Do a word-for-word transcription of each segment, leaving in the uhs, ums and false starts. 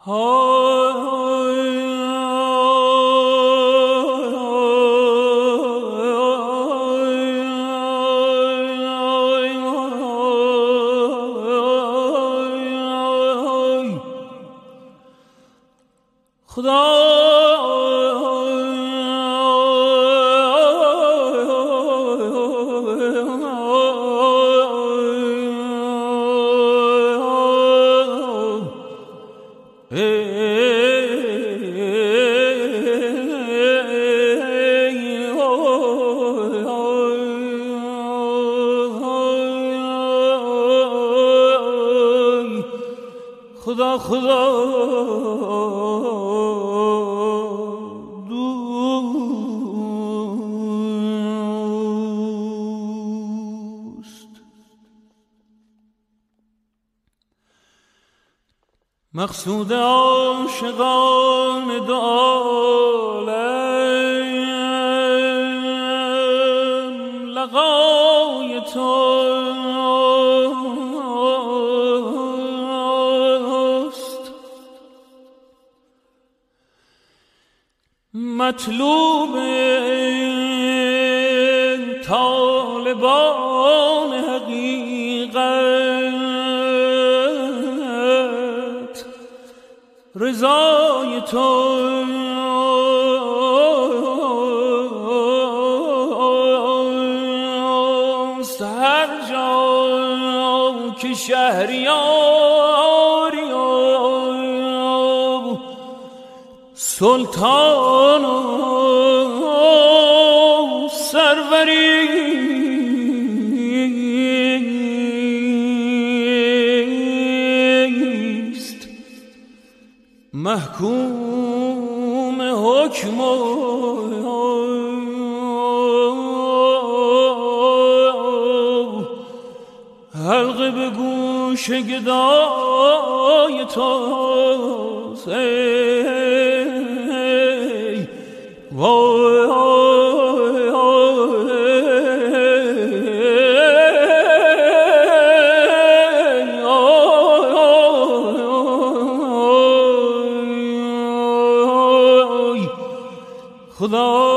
خدا خدا دوست. مقصود عاشقان دو عالم لقای توست، مطلوب طالبان حقیقت رضای توست. هر جا که شهریاری و سلطان و سروری است، محکوم حکم و حلقه به گوش گدای توست. ای وای خدا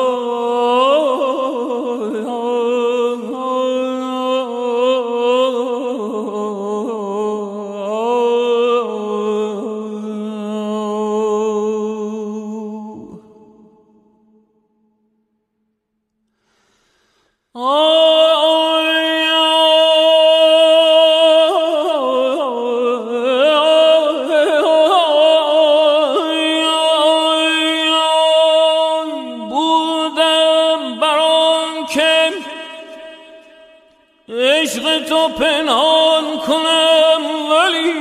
عشق تو پنهان کنم، ولی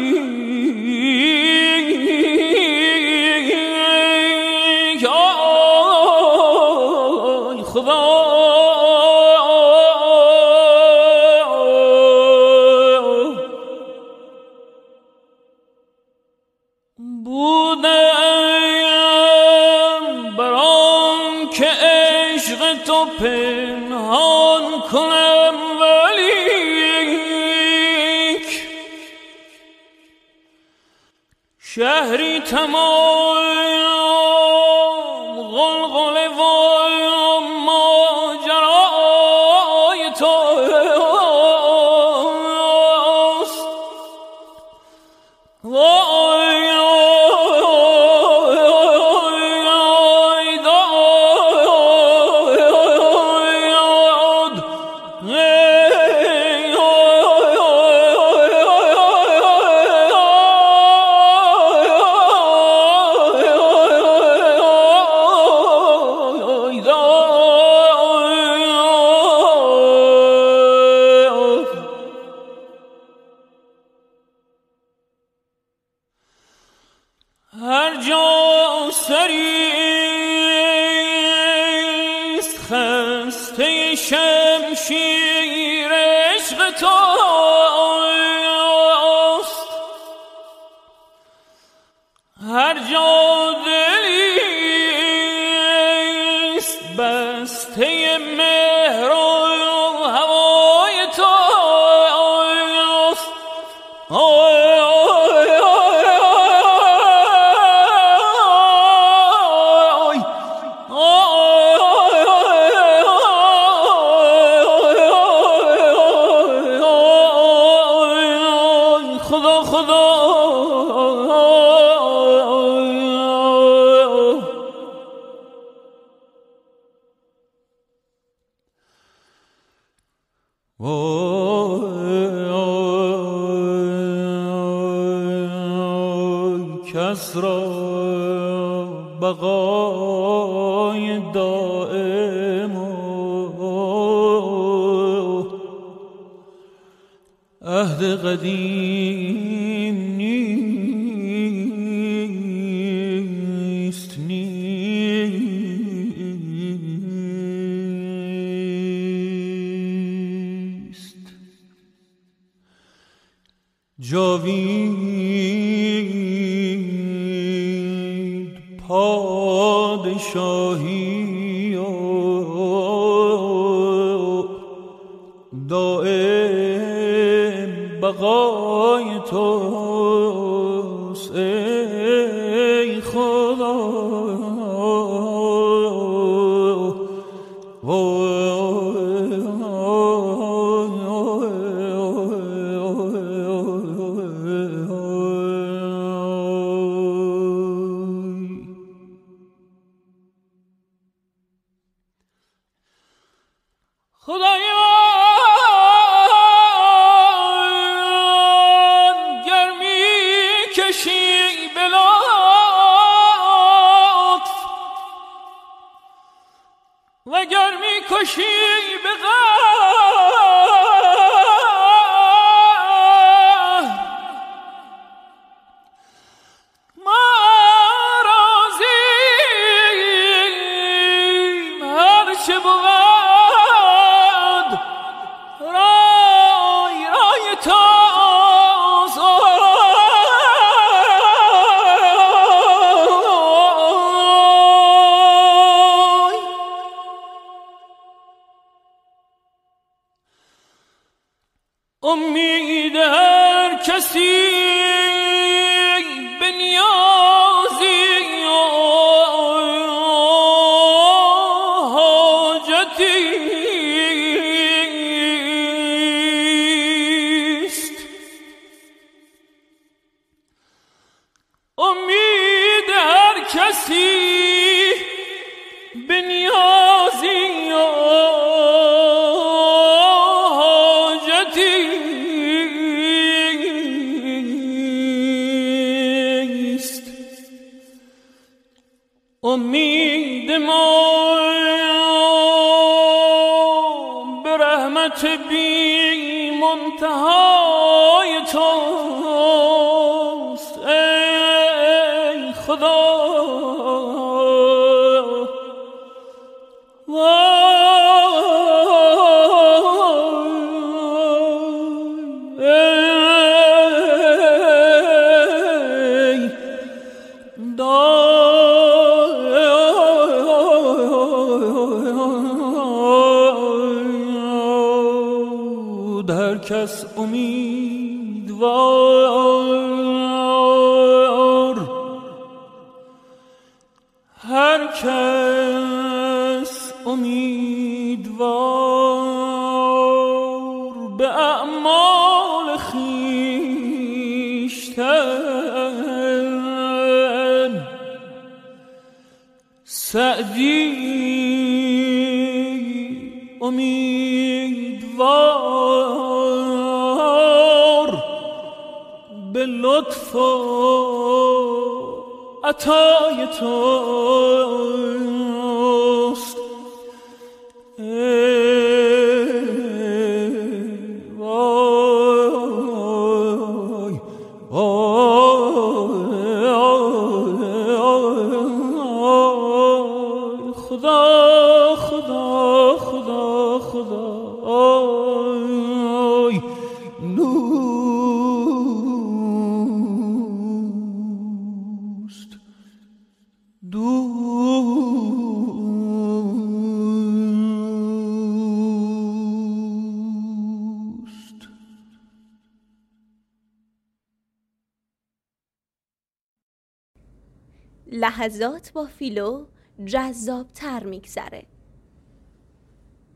آی خدا بودم بران که عشق تو پنهان کنم، شهری تمام غلغله و ماجرای توست. وای هر جا سریست خسته شمشیر عشق توست، هر جا دلیست بسته مهر و هوای توست. کس را بقای دائم و عهد قدیم نیست نیست جاوید پادشاهی و دائم بقای توست ای خدا وگر می کشی به غم ما راضیم هر چه بود رای رای تاز امید هر کسی به نیازی و حاجتی است امید هر کسی به نیازی و امید ما به رحمت بی منتهای توست ای خدا هر کس امیدوار هر کس امیدوار به اعمال خویشتن سعدی امیدوار به لطف و عطای توست ای وای وای خدا خدا خدا خدا آی دوست دوست لحظات با فیلو جذاب تر میگذره.